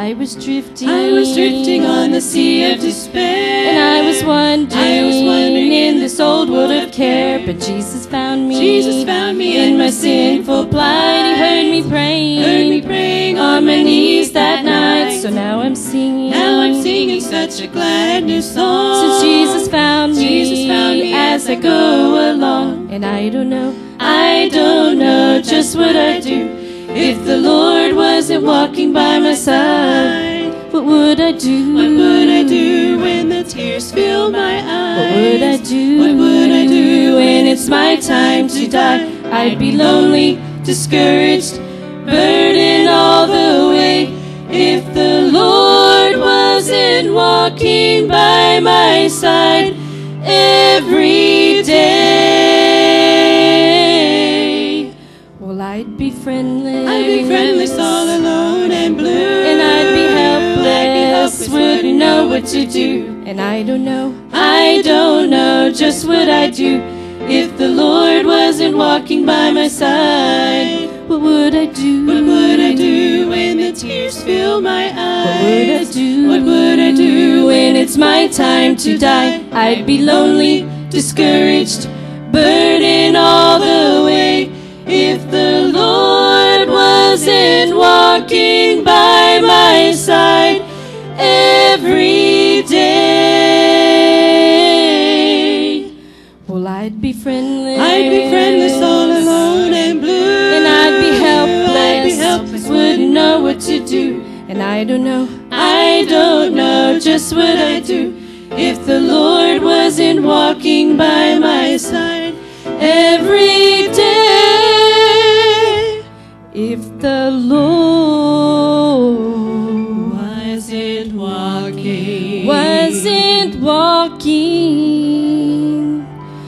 I was drifting on the sea of despair. And I was wandering in this old world of care. But Jesus found me in my sinful plight. He heard me praying on my knees that night. So now I'm singing such a glad new song. Since Jesus found me as I go along. And I don't know just what I'd do if the Lord wasn't walking by my side. What would I do? What would I do when the tears fill my eyes? What would I do? What would I do when it's my time to die? I'd be lonely, discouraged, burdened all the way if the Lord wasn't walking by my side every day. Well, I'd be friendless all alone and blue. And I'd be helpless, wouldn't know what to do. And I don't know just what I'd do if the Lord wasn't walking by my side. What would I do? What would I do when the tears fill my eyes? What would I do? What would I do when it's my time to die? I'd be lonely, discouraged, burdened all the way if the Lord wasn't walking by my side every day. Well, I'd be friendless all alone and blue. And I'd be helpless, wouldn't know what to do. And I don't know just what I'd do if the Lord wasn't walking by my side every day. If the Lord wasn't walking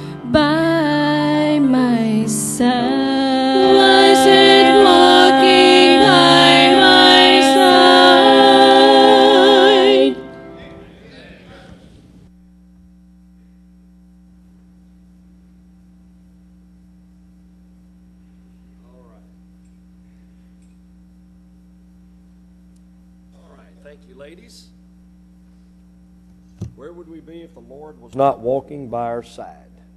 by my side, wasn't walking by my side. All right, thank you, ladies. Where would we be if the Lord was not walking by our side?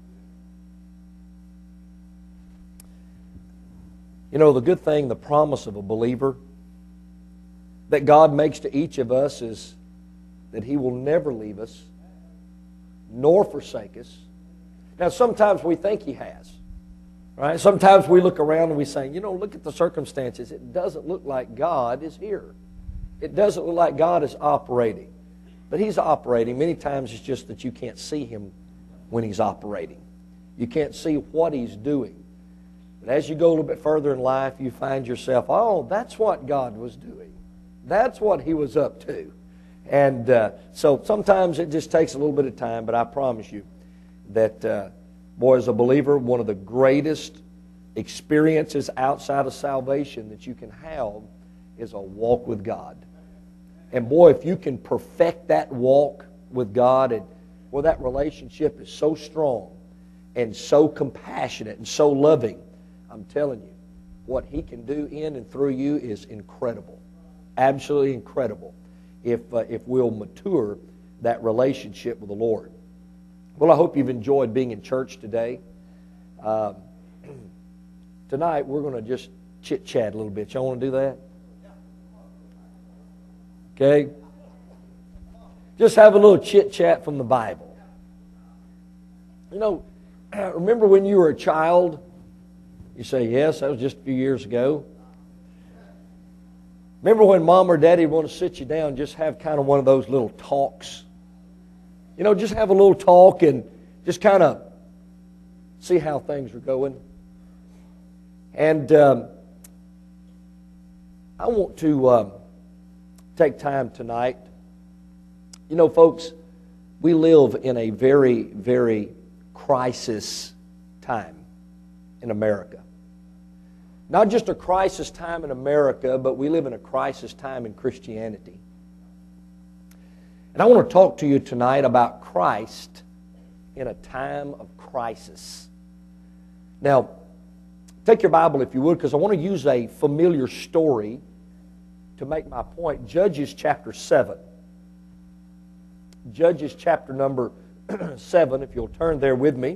You know, the good thing, the promise of a believer that God makes to each of us is that He will never leave us nor forsake us. Now, sometimes we think He has. Right? Sometimes we look around and we say, you know, look at the circumstances. It doesn't look like God is here. It doesn't look like God is operating. But He's operating. Many times it's just that you can't see Him when He's operating. You can't see what He's doing. But as you go a little bit further in life, you find yourself, oh, that's what God was doing. That's what He was up to. And so sometimes it just takes a little bit of time, but I promise you that, boy, as a believer, one of the greatest experiences outside of salvation that you can have is a walk with God. And boy, if you can perfect that walk with God, and well, that relationship is so strong and so compassionate and so loving, I'm telling you, what He can do in and through you is incredible. Absolutely incredible if we'll mature that relationship with the Lord. Well, I hope you've enjoyed being in church today. Tonight, we're going to just chit-chat a little bit. Y'all want to do that? Okay? Just have a little chit-chat from the Bible. You know, remember when you were a child? You say, yes, that was just a few years ago. Remember when Mom or Daddy would want to sit you down, just have kind of one of those little talks? You know, just have a little talk and just kind of see how things are going. And I want to take time tonight. You know, folks, we live in a very, very crisis time in America. Not just a crisis time in America, but we live in a crisis time in Christianity. And I want to talk to you tonight about Christ in a time of crisis. Now, take your Bible if you would, because I want to use a familiar story to make my point, Judges chapter 7. Judges chapter number 7, if you'll turn there with me.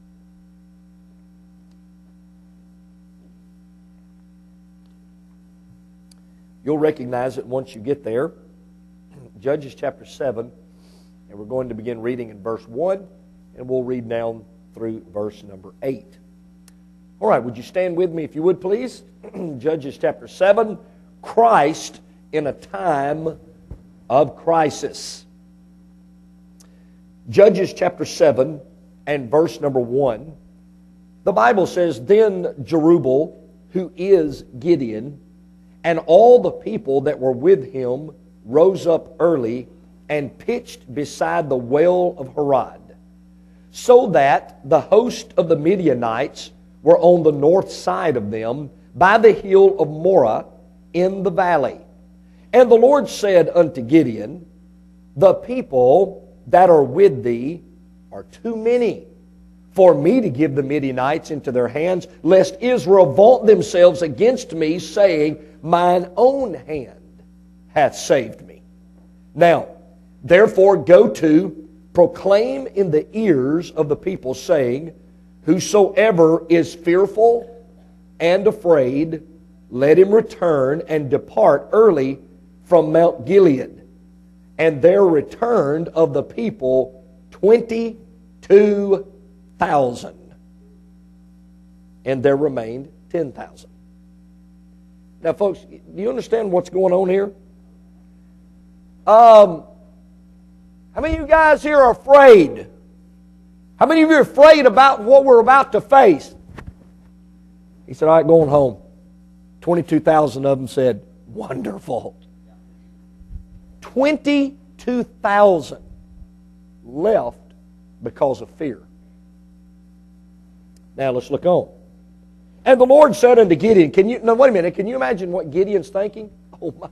You'll recognize it once you get there. Judges chapter 7, and we're going to begin reading in verse 1, and we'll read down through verse number 8. All right, would you stand with me if you would, please? Judges chapter 7, Christ in a time of crisis. Judges chapter 7 and verse number 1, the Bible says, Then Jerubbaal, who is Gideon, and all the people that were with him rose up early and pitched beside the well of Harod, so that the host of the Midianites were on the north side of them by the hill of Moreh in the valley. And the Lord said unto Gideon, The people that are with thee are too many for me to give the Midianites into their hands, lest Israel vaunt themselves against me, saying, Mine own hand hath saved me. Now, therefore go to, proclaim in the ears of the people, saying, Whosoever is fearful and afraid, let him return and depart early from Mount Gilead. And there returned of the people 22,000. And there remained 10,000. Now, folks, do you understand what's going on here? How many of you guys here are afraid? How many of you are afraid about what we're about to face? He said, all right, going home. 22,000 of them said, wonderful. 22,000 left because of fear. Now let's look on. And the Lord said unto Gideon, wait a minute, can you imagine what Gideon's thinking? Oh my.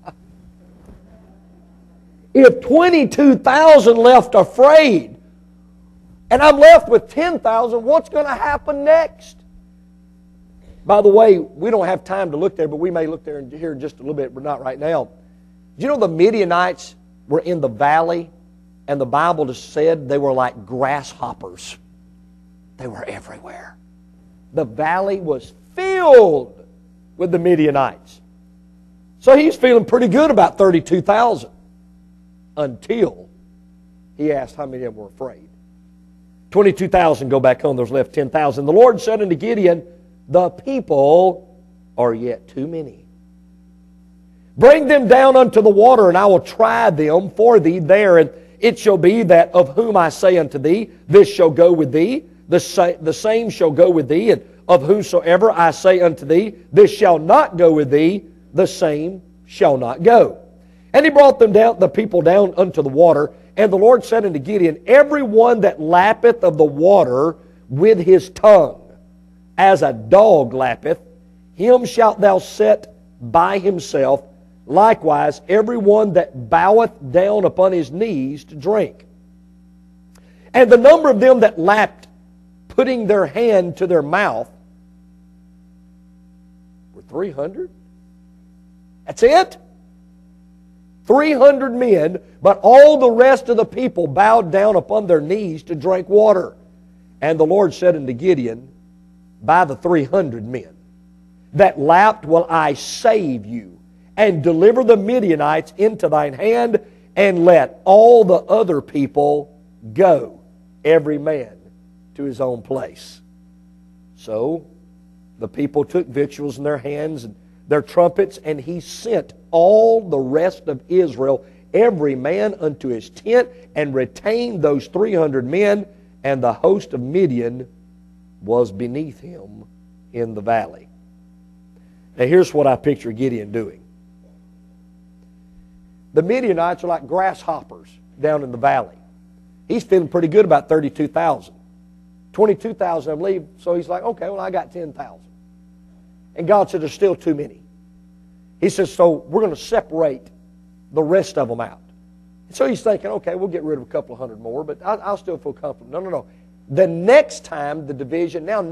If 22,000 left afraid, and I'm left with 10,000, what's going to happen next? By the way, we don't have time to look there, but we may look there here in just a little bit, but not right now. Do you know the Midianites were in the valley, and the Bible just said they were like grasshoppers. They were everywhere. The valley was filled with the Midianites. So he's feeling pretty good about 32,000 until he asked how many of them were afraid. 22,000 go back home. There's left 10,000. The Lord said unto Gideon, The people are yet too many. Bring them down unto the water, and I will try them for thee there. And it shall be that of whom I say unto thee, This shall go with thee, the same shall go with thee. And of whosoever I say unto thee, This shall not go with thee, the same shall not go. And he brought them down, the people down unto the water. And the Lord said unto Gideon, Every one that lappeth of the water with his tongue, as a dog lappeth, him shalt thou set by himself. Likewise, every one that boweth down upon his knees to drink. And the number of them that lapped, putting their hand to their mouth, were 300. That's it? 300 men, but all the rest of the people bowed down upon their knees to drink water. And the Lord said unto Gideon, By the 300 men that lapped will I save you, and deliver the Midianites into thine hand, and let all the other people go, every man to his own place. So the people took victuals in their hands and their trumpets, and he sent all the rest of Israel, every man unto his tent, and retained those 300 men, and the host of Midian was beneath him in the valley. Now here's what I picture Gideon doing. The Midianites are like grasshoppers down in the valley. He's feeling pretty good about 32,000. 22,000 of them leave, so he's like, okay, well, I got 10,000. And God said, there's still too many. He says, so we're going to separate the rest of them out. And so he's thinking, okay, we'll get rid of a couple of hundred more, but I'll still feel comfortable. No. The next time the division, now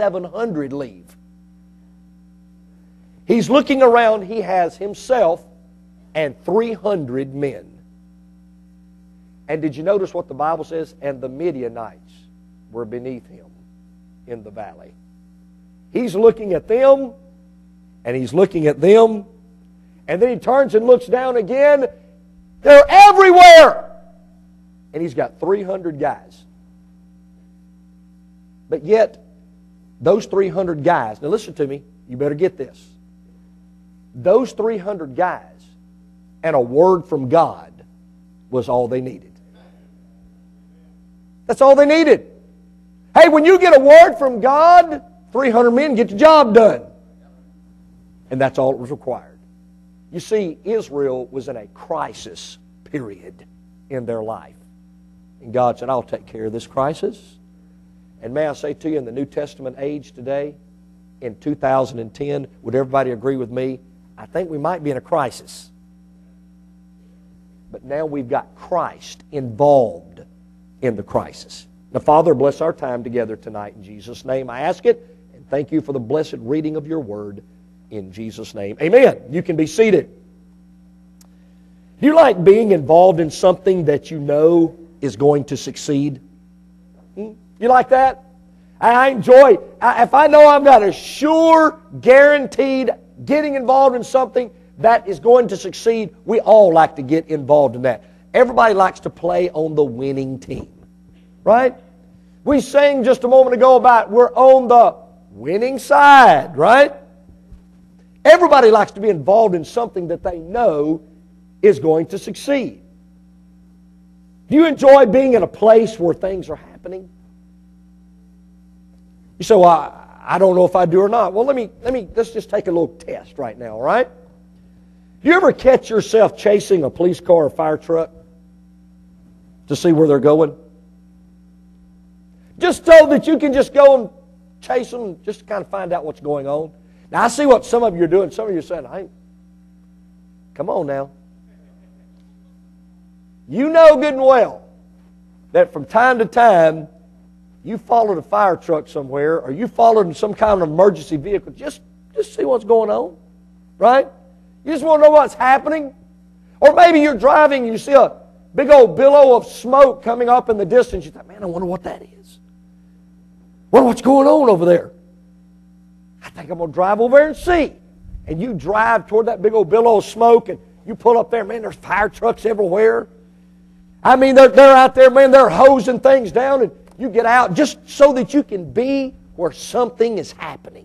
9,700 leave. He's looking around. He has himself and 300 men. And did you notice what the Bible says? And the Midianites were beneath him in the valley. He's looking at them, and he's looking at them, and then he turns and looks down again. They're everywhere! And he's got 300 guys. But yet, those 300 guys, now listen to me, you better get this. Those 300 guys and a word from God was all they needed. That's all they needed. Hey, when you get a word from God, 300 men get the job done. And that's all that was required. You see, Israel was in a crisis period in their life. And God said, I'll take care of this crisis. And may I say to you, in the New Testament age today, in 2010, would everybody agree with me? I think we might be in a crisis. But now we've got Christ involved in the crisis. Now, Father, bless our time together tonight in Jesus' name. I ask it, and thank you for the blessed reading of your word in Jesus' name. Amen. You can be seated. Do you like being involved in something that you know is going to succeed? You like that? I enjoy, if I know I've got a sure, guaranteed getting involved in something that is going to succeed, we all like to get involved in that. Everybody likes to play on the winning team, right? We sang just a moment ago about we're on the winning side, right? Everybody likes to be involved in something that they know is going to succeed. Do you enjoy being in a place where things are happening? You say, well, I don't know if I do or not. Well, let's just take a little test right now, all right? Do you ever catch yourself chasing a police car or fire truck to see where they're going? Just so that you can just go and chase them just to kind of find out what's going on. Now, I see what some of you are doing. Some of you are saying, hey, come on now. You know good and well that from time to time you followed a fire truck somewhere or you followed some kind of emergency vehicle just see what's going on, right? You just want to know what's happening. Or maybe you're driving and you see a big old billow of smoke coming up in the distance. You think, man, I wonder what that is. Wonder what's going on over there. I think I'm going to drive over there and see. And you drive toward that big old billow of smoke and you pull up there, man, there's fire trucks everywhere. I mean, they're out there, man, they're hosing things down, and you get out just so that you can be where something is happening.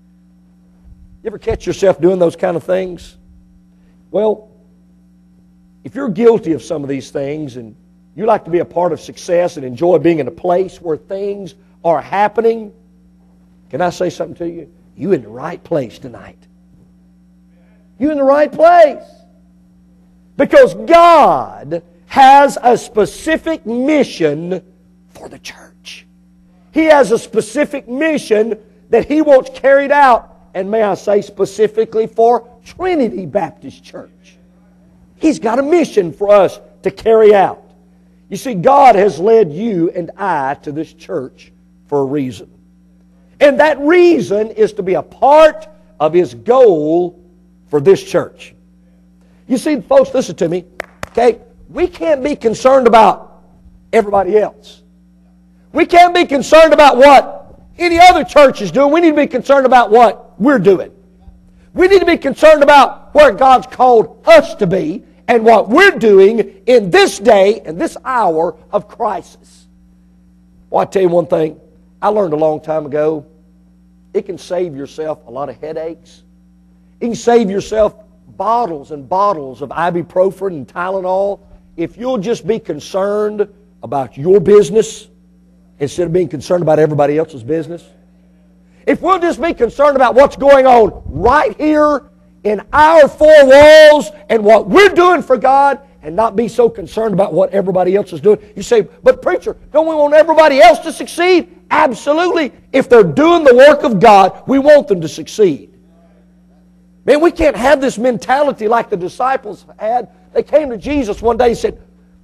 You ever catch yourself doing those kind of things? Well, if you're guilty of some of these things and you like to be a part of success and enjoy being in a place where things are happening, can I say something to you? You're in the right place tonight. You're in the right place. Because God has a specific mission for the church. He has a specific mission that He wants carried out, and may I say specifically for Trinity Baptist Church. He's got a mission for us to carry out. You see, God has led you and I to this church for a reason. And that reason is to be a part of His goal for this church. You see, folks, listen to me. Okay? We can't be concerned about everybody else. We can't be concerned about what any other church is doing. We need to be concerned about what we're doing. We need to be concerned about where God's called us to be and what we're doing in this day and this hour of crisis. Well, I tell you one thing. I learned a long time ago, it can save yourself a lot of headaches. It can save yourself bottles and bottles of ibuprofen and Tylenol if you'll just be concerned about your business instead of being concerned about everybody else's business. If we'll just be concerned about what's going on right here in our four walls and what we're doing for God and not be so concerned about what everybody else is doing. You say, but preacher, don't we want everybody else to succeed? Absolutely. If they're doing the work of God, we want them to succeed. Man, we can't have this mentality like the disciples had. They came to Jesus one day and said,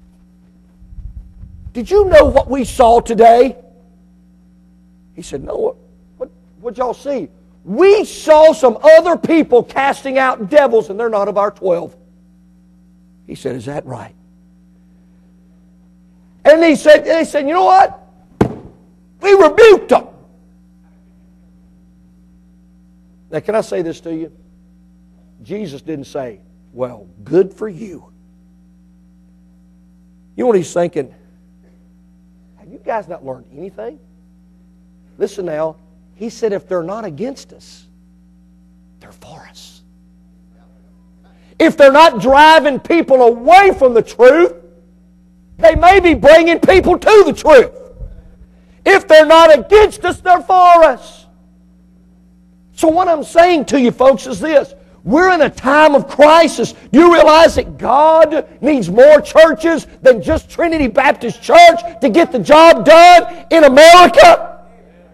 did you know what we saw today? He said, no, what'd y'all see? We saw some other people casting out devils and they're not of our 12. He said, is that right? And they said, you know what? We rebuked them. Now, can I say this to you? Jesus didn't say, well, good for you. You know what he's thinking? Have you guys not learned anything? Listen now. He said, if they're not against us, they're for us. If they're not driving people away from the truth, they may be bringing people to the truth. If they're not against us, they're for us. So what I'm saying to you folks is this. We're in a time of crisis. Do you realize that God needs more churches than just Trinity Baptist Church to get the job done in America?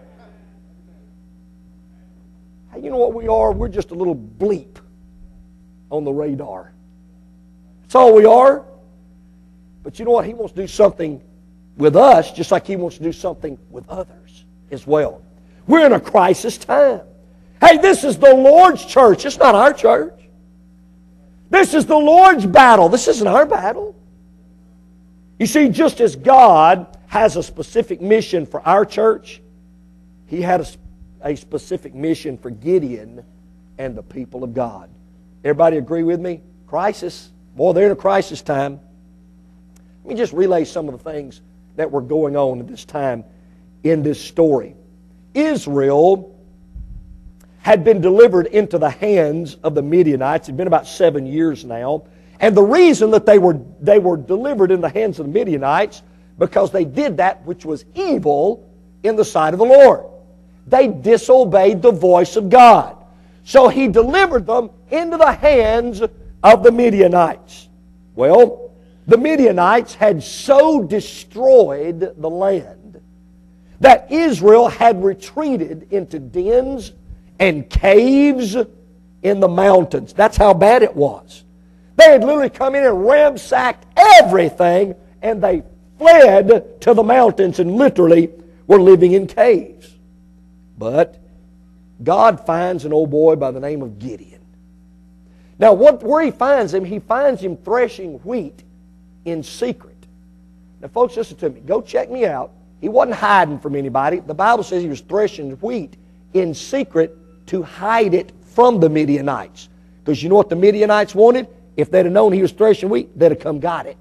You know what we are? We're just a little bleep on the radar. That's all we are. But you know what? He wants to do something with us just like He wants to do something with others as well. We're in a crisis time. Hey, this is the Lord's church. It's not our church. This is the Lord's battle. This isn't our battle. You see, just as God has a specific mission for our church, He had a specific mission for Gideon and the people of God. Everybody agree with me? Crisis. Boy, they're in a crisis time. Let me just relay some of the things that were going on at this time in this story. Israel had been delivered into the hands of the Midianites. It had been about 7 years now. And the reason that they were delivered in the hands of the Midianites, because they did that which was evil in the sight of the Lord. They disobeyed the voice of God. So He delivered them into the hands of the Midianites. Well, the Midianites had so destroyed the land that Israel had retreated into dens and caves in the mountains. That's how bad it was. They had literally come in and ransacked everything, and they fled to the mountains and literally were living in caves. But God finds an old boy by the name of Gideon. Now, where He finds him threshing wheat in secret. Now, folks, listen to me. Go check me out. He wasn't hiding from anybody. The Bible says he was threshing wheat in secret to hide it from the Midianites. Because you know what the Midianites wanted? If they'd have known he was threshing wheat, they'd have come got it.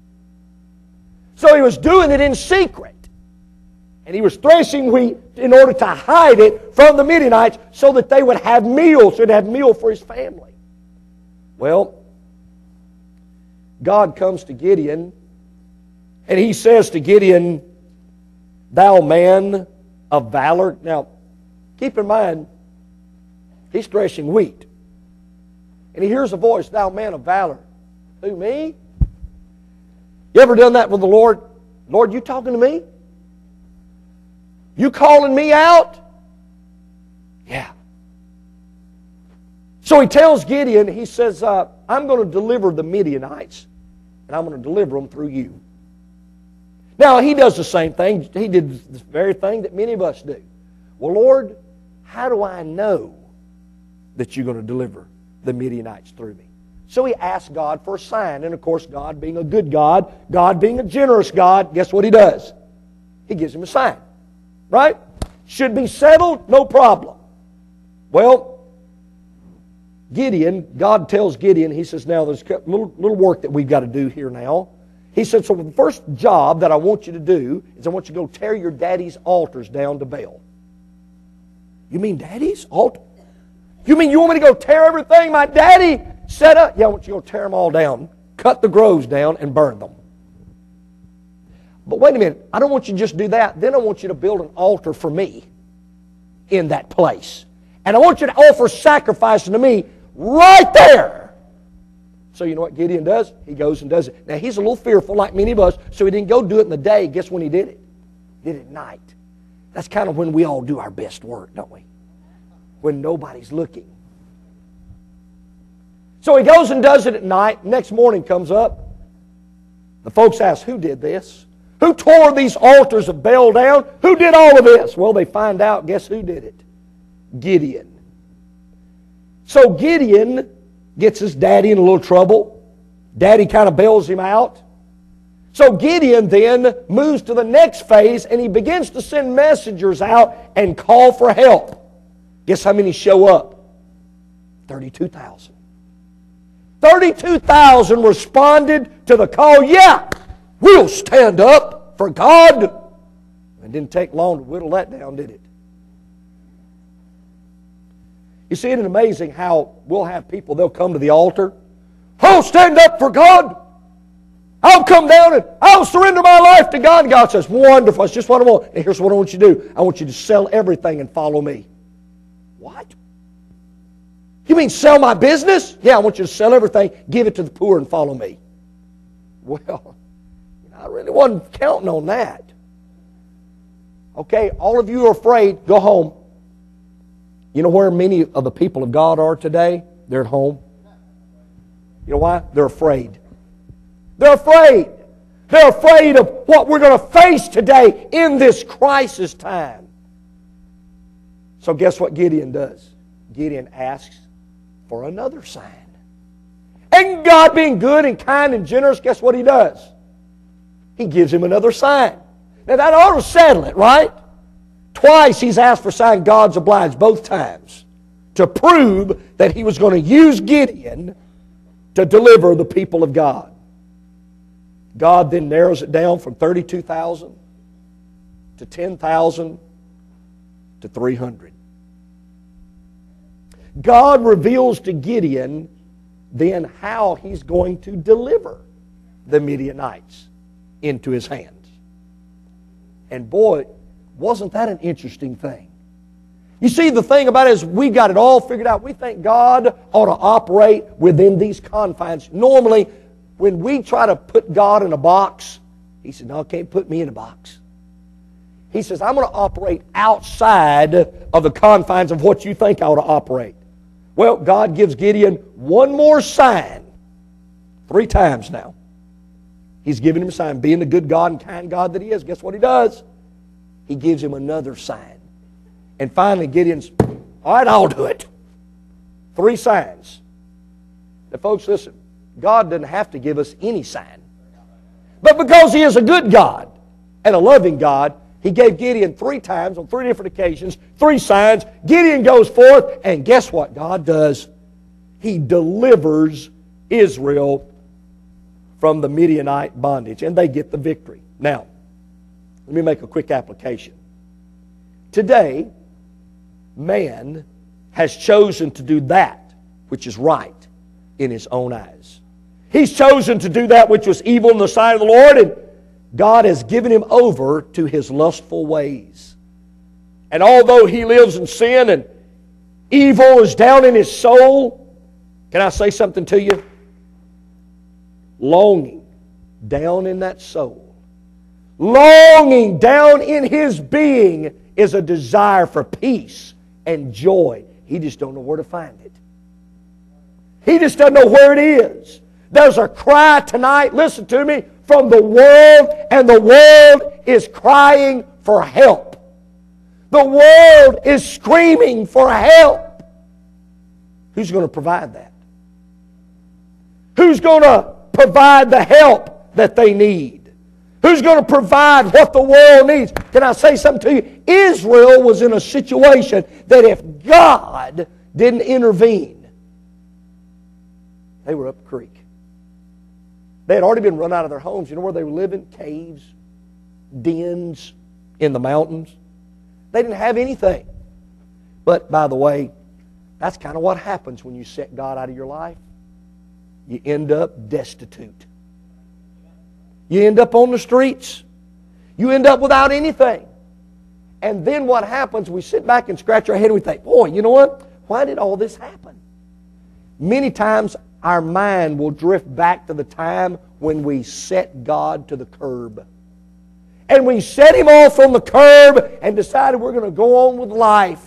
So he was doing it in secret. And he was threshing wheat in order to hide it from the Midianites so that they would have meals, so he'd have meal for his family. Well, God comes to Gideon, and He says to Gideon, thou man of valor. Now, keep in mind, he's threshing wheat. And he hears a voice, thou man of valor. Who, me? You ever done that with the Lord? Lord, you talking to me? You calling me out? Yeah. So he tells Gideon, he says, I'm going to deliver the Midianites, and I'm going to deliver them through you. Now, he does the same thing. He did the very thing that many of us do. Well, Lord, how do I know that you're going to deliver the Midianites through me? So he asked God for a sign. And of course, God being a good God, God being a generous God, guess what He does? He gives him a sign. Right? Should be settled, no problem. Well, Gideon, God tells Gideon, He says, now there's a little work that we've got to do here now. He said, so the first job that I want you to do is I want you to go tear your daddy's altars down to Baal. You mean daddy's altar? You mean you want me to go tear everything my daddy set up? Yeah, I want you to go tear them all down, cut the groves down, and burn them. But wait a minute, I don't want you to just do that. Then I want you to build an altar for me in that place. And I want you to offer sacrifice to me right there. So you know what Gideon does? He goes and does it. Now he's a little fearful like many of us, so he didn't go do it in the day. Guess when he did it? He did it at night. That's kind of when we all do our best work, don't we? When nobody's looking. So he goes and does it at night. Next morning comes up. The folks ask, who did this? Who tore these altars of Baal down? Who did all of this? Well, they find out, guess who did it? Gideon. So Gideon gets his daddy in a little trouble. Daddy kind of bails him out. So Gideon then moves to the next phase, and he begins to send messengers out and call for help. Guess how many show up? 32,000. 32,000 responded to the call. Yeah, we'll stand up for God. It didn't take long to whittle that down, did it? You see, isn't it amazing how we'll have people, they'll come to the altar. I'll stand up for God. I'll come down and I'll surrender my life to God. And God says, wonderful, that's just what I want. And here's what I want you to do. I want you to sell everything and follow me. What? You mean sell my business? Yeah, I want you to sell everything, give it to the poor, and follow me. Well, I really wasn't counting on that. Okay, all of you are afraid, go home. You know where many of the people of God are today? They're at home. You know why? They're afraid. They're afraid. They're afraid of what we're going to face today in this crisis time. So guess what Gideon does? Gideon asks for another sign. And God, being good and kind and generous, guess what He does? He gives him another sign. Now that ought to settle it, right? Twice he's asked for a sign. God's obliged both times to prove that he was going to use Gideon to deliver the people of God. God then narrows it down from 32,000 to 10,000 to 300. God reveals to Gideon then how he's going to deliver the Midianites into his hands. And boy, wasn't that an interesting thing? You see, the thing about it is we got it all figured out. We think God ought to operate within these confines. Normally, when we try to put God in a box, He said, no, can't put me in a box. He says, I'm going to operate outside of the confines of what you think I ought to operate. Well, God gives Gideon one more sign. 3 times now. He's given him a sign. Being the good God and kind God that He is, guess what He does? He gives him another sign. And finally, Gideon's, all right, I'll do it. 3 signs. Now, folks, listen. God doesn't have to give us any sign. But because He is a good God and a loving God, He gave Gideon 3 times on 3 different occasions, 3 signs. Gideon goes forth, and guess what God does? He delivers Israel from the Midianite bondage, and they get the victory. Now, let me make a quick application. Today, man has chosen to do that which is right in his own eyes. He's chosen to do that which was evil in the sight of the Lord, and God has given him over to his lustful ways. And although he lives in sin and evil is down in his soul, can I say something to you? Longing down in that soul, longing down in his being is a desire for peace and joy. He just don't know where to find it. He just doesn't know where it is. There's a cry tonight, listen to me, from the world, and the world is crying for help. The world is screaming for help. Who's going to provide that? Who's going to provide the help that they need? Who's going to provide what the world needs? Can I say something to you? Israel was in a situation that if God didn't intervene, they were up the creek. They had already been run out of their homes. You know where they were living? Caves, dens in the mountains. They didn't have anything. But, by the way, that's kind of what happens when you set God out of your life. You end up destitute. You end up on the streets. You end up without anything. And then what happens, we sit back and scratch our head and we think, boy, you know what? Why did all this happen? Many times our mind will drift back to the time when we set God to the curb. And we set Him off on the curb and decided we're going to go on with life.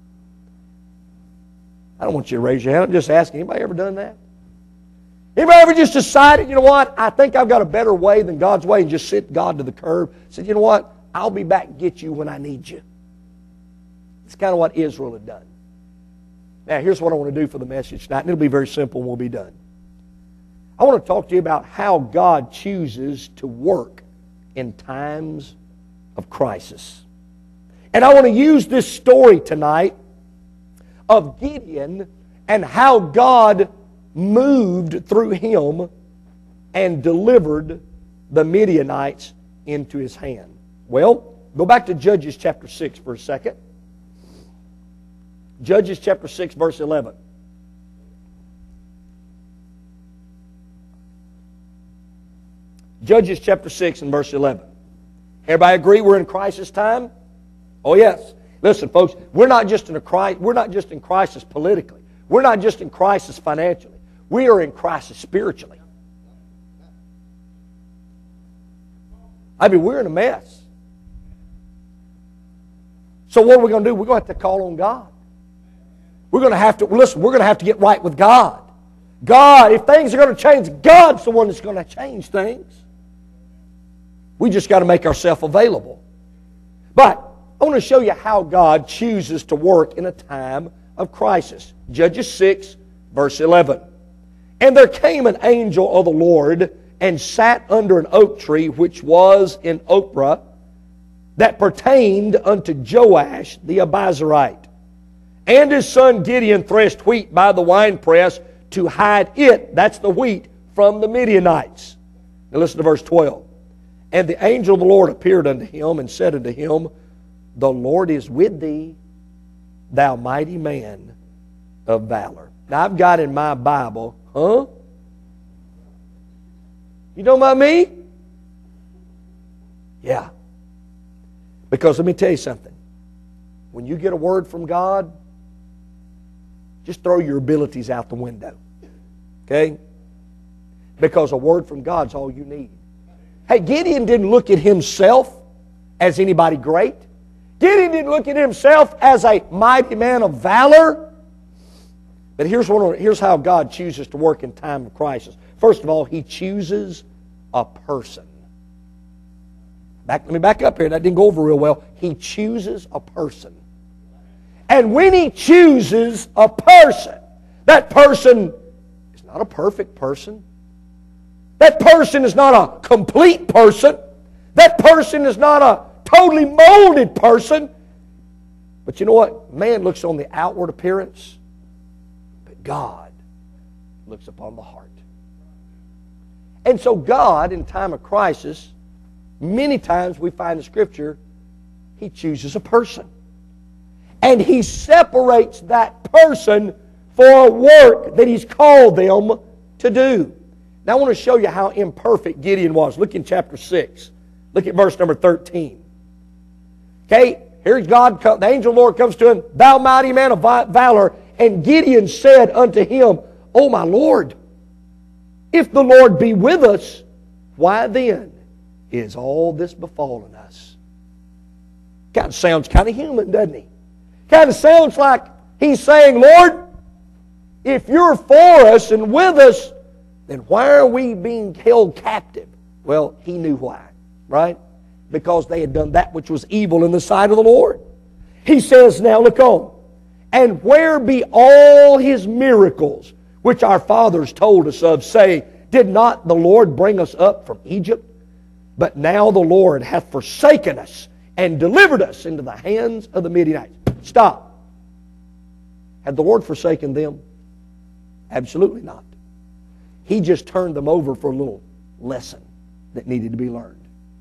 I don't want you to raise your hand. I'm just asking, anybody ever done that? Anybody ever just decided, you know what, I think I've got a better way than God's way, and just sit God to the curb? Said, you know what, I'll be back and get you when I need you. It's kind of what Israel had done. Now, here's what I want to do for the message tonight, and it'll be very simple and we'll be done. I want to talk to you about how God chooses to work in times of crisis. And I want to use this story tonight of Gideon and how God moved through him and delivered the Midianites into his hand. Well, go back to Judges chapter 6 for a second. Judges chapter 6 verse 11. Judges chapter 6 and verse 11. Everybody agree we're in crisis time? Oh yes. Listen, folks, we're not just in crisis politically. We're not just in crisis financially. We are in crisis spiritually. I mean, we're in a mess. So what are we going to do? We're going to have to call on God. We're going to have to, listen, we're going to have to get right with God. God, if things are going to change, God's the one that's going to change things. We just got to make ourselves available. But I want to show you how God chooses to work in a time of crisis. Judges 6, verse 11. And there came an angel of the Lord and sat under an oak tree which was in Ophrah, that pertained unto Joash the Abiezrite. And his son Gideon threshed wheat by the winepress to hide it, that's the wheat, from the Midianites. Now listen to verse 12. And the angel of the Lord appeared unto him and said unto him, The Lord is with thee, thou mighty man of valor. Now I've got in my Bible, You know about me? Yeah. Because let me tell you something. When you get a word from God, just throw your abilities out the window. Okay? Because a word from God's all you need. Hey, Gideon didn't look at himself as anybody great. Gideon didn't look at himself as a mighty man of valor. But here's how God chooses to work in time of crisis. First of all, He chooses a person. Let me back up here. That didn't go over real well. He chooses a person. And when He chooses a person, that person is not a perfect person. That person is not a complete person. That person is not a totally molded person. But you know what? Man looks on the outward appearance, but God looks upon the heart. And so God, in time of crisis, many times we find in Scripture, He chooses a person. And He separates that person for a work that He's called them to do. Now I want to show you how imperfect Gideon was. Look in chapter 6. Look at verse number 13. Okay, here's God, the angel of the Lord comes to him, Thou mighty man of valor. And Gideon said unto him, O my Lord, if the Lord be with us, why then is all this befallen us? Kind of sounds kind of human, doesn't he? Kind of sounds like he's saying, Lord, if you're for us and with us, then why are we being held captive? Well, he knew why, right? Because they had done that which was evil in the sight of the Lord. He says, now look on. And where be all His miracles, which our fathers told us of, say, did not the Lord bring us up from Egypt? But now the Lord hath forsaken us and delivered us into the hands of the Midianites. Stop. Had the Lord forsaken them? Absolutely not. He just turned them over for a little lesson that needed to be learned.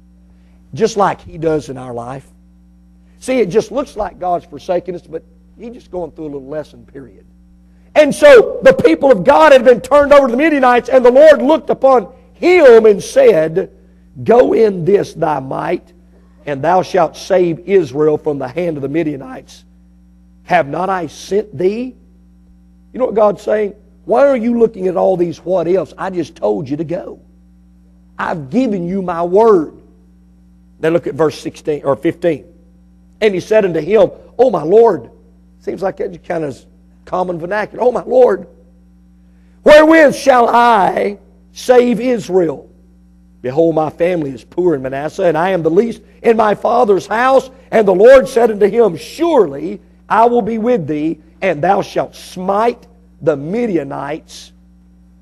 Just like He does in our life. See, it just looks like God's forsaken us, but He's just going through a little lesson period. And so the people of God had been turned over to the Midianites, and the Lord looked upon him and said, Go in this thy might, and thou shalt save Israel from the hand of the Midianites. Have not I sent thee? You know what God's saying? Why are you looking at all these what ifs? I just told you to go. I've given you my word. Then look at verse 16 or 15. And he said unto him, Oh my Lord. Seems like that's kind of common vernacular. Oh my Lord. Wherewith shall I save Israel? Behold, my family is poor in Manasseh, and I am the least in my father's house. And the Lord said unto him, Surely I will be with thee, and thou shalt smite the Midianites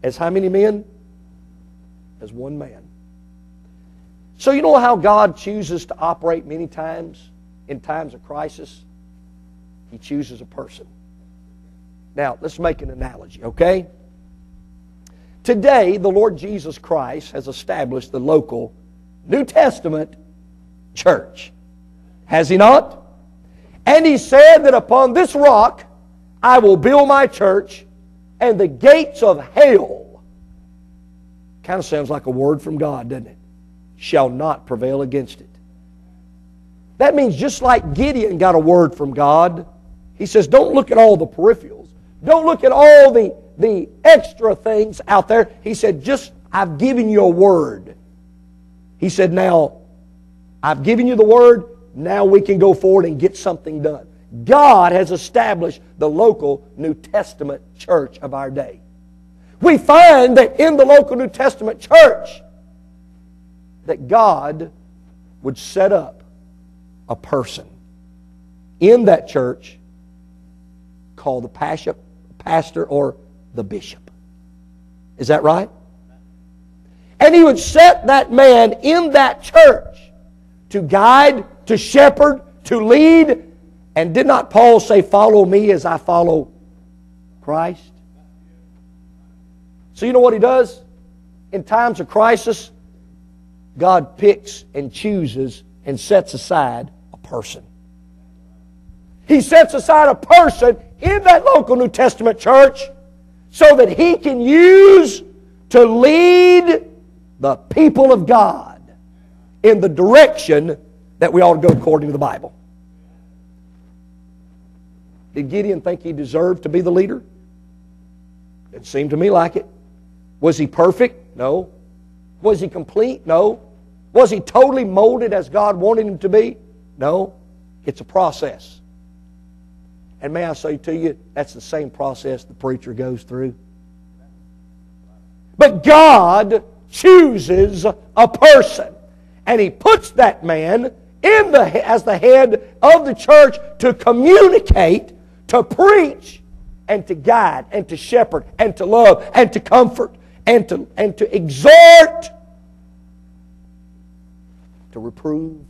As how many men? As one man. So you know how God chooses to operate many times in times of crisis? He chooses a person. Now, let's make an analogy, okay? Today, the Lord Jesus Christ has established the local New Testament church. Has He not? And He said that upon this rock I will build my church, and the gates of hell, kind of sounds like a word from God, doesn't it? Shall not prevail against it. That means just like Gideon got a word from God, he says, don't look at all the peripherals. Don't look at all the extra things out there. He said, just, I've given you a word. He said, now, I've given you the word, now we can go forward and get something done. God has established the local New Testament church of our day. We find that in the local New Testament church, that God would set up a person in that church called the pastor or the bishop. Is that right? And He would set that man in that church to guide, to shepherd, to lead. And did not Paul say, follow me as I follow Christ? So you know what He does? In times of crisis, God picks and chooses and sets aside a person. He sets aside a person in that local New Testament church so that He can use to lead the people of God in the direction that we ought to go according to the Bible. Did Gideon think he deserved to be the leader? It seemed to me like it. Was he perfect? No. Was he complete? No. Was he totally molded as God wanted him to be? No. It's a process. And may I say to you, that's the same process the preacher goes through. But God chooses a person, and He puts that man as the head of the church to communicate, to preach, and to guide, and to shepherd, and to love, and to comfort, and to exhort, to reprove. You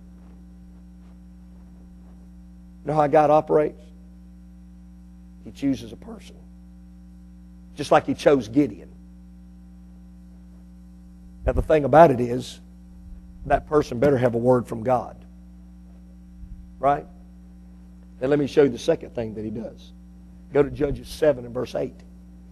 know how God operates? He chooses a person. Just like He chose Gideon. Now the thing about it is, that person better have a word from God. Right? Now let me show you the second thing that He does. Go to Judges 7 and verse 8.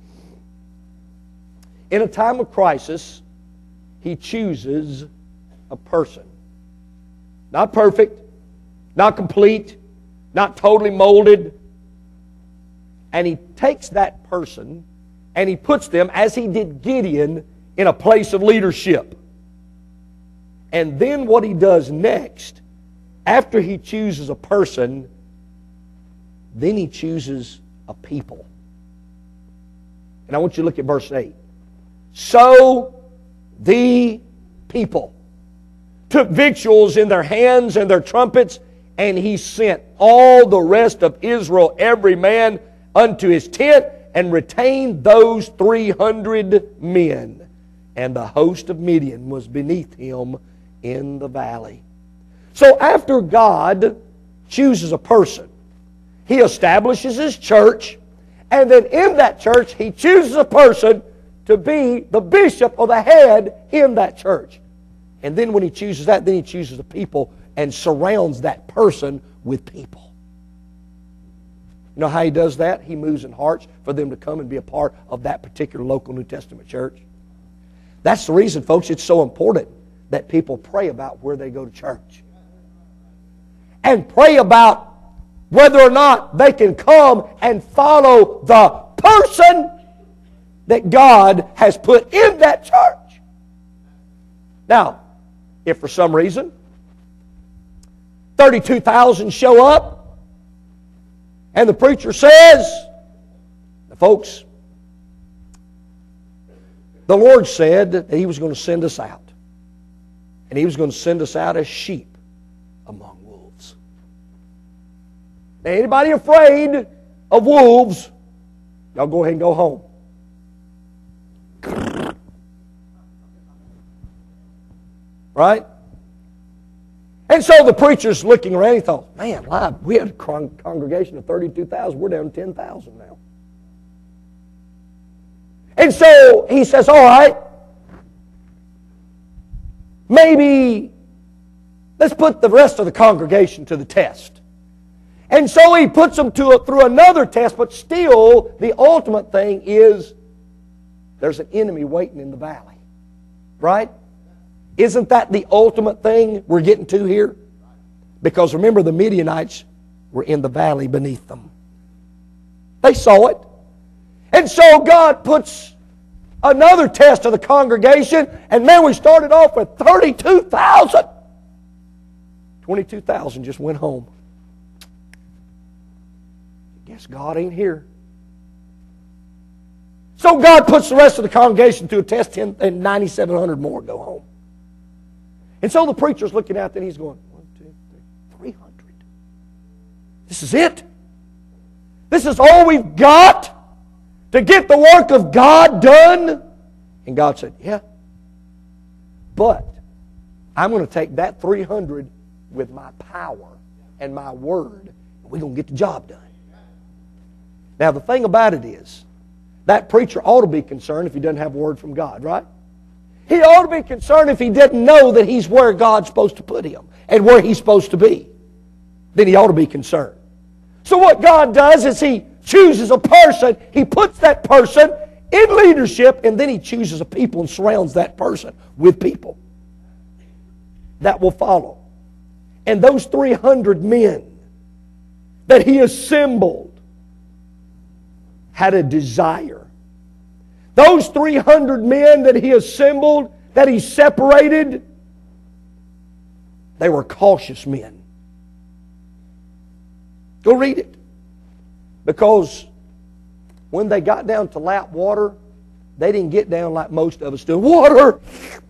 In a time of crisis, He chooses a person. Not perfect, not complete, not totally molded. And He takes that person and He puts them, as He did Gideon, in a place of leadership. And then what He does next, after He chooses a person, then He chooses a people. And I want you to look at verse 8. So the people took victuals in their hands and their trumpets, and He sent all the rest of Israel, every man unto his tent, and retained those 300 men. And the host of Midian was beneath him in the valley. So after God chooses a person, He establishes His church, and then in that church He chooses a person to be the bishop or the head in that church. And then when He chooses that, then He chooses the people and surrounds that person with people. You know how He does that? He moves in hearts for them to come and be a part of that particular local New Testament church. That's the reason, folks, it's so important that people pray about where they go to church. And pray about whether or not they can come and follow the person that God has put in that church. Now, if for some reason 32,000 show up and the preacher says, folks, the Lord said that He was going to send us out. And He was going to send us out as sheep among wolves. Now, anybody afraid of wolves, y'all go ahead and go home. Right? And so the preacher's looking around. He thought, man, live, we had a congregation of 32,000. We're down to 10,000 now. And so he says, all right, maybe let's put the rest of the congregation to the test. And so he puts them through another test, but still the ultimate thing is there's an enemy waiting in the valley. Right? Isn't that the ultimate thing we're getting to here? Because remember, the Midianites were in the valley beneath them. They saw it. And so God puts another test to the congregation, and man, we started off with 32,000. 22,000 just went home. Guess God ain't here. So God puts the rest of the congregation to a test, and 9,700 more go home. And so the preacher's looking out there and he's going, 1, 2, 3, 300. This is it. This is all we've got to get the work of God done. And God said, yeah. But I'm going to take that 300 with my power and my word, and we're going to get the job done. Now the thing about it is, that preacher ought to be concerned if he doesn't have a word from God, right? He ought to be concerned if he didn't know that he's where God's supposed to put him and where he's supposed to be. Then he ought to be concerned. So what God does is He chooses a person, He puts that person in leadership, and then He chooses a people and surrounds that person with people that will follow. And those 300 men that He assembled had a desire. Those 300 men that He assembled, that He separated, they were cautious men. Go read it. Because when they got down to lap water, they didn't get down like most of us do. Water!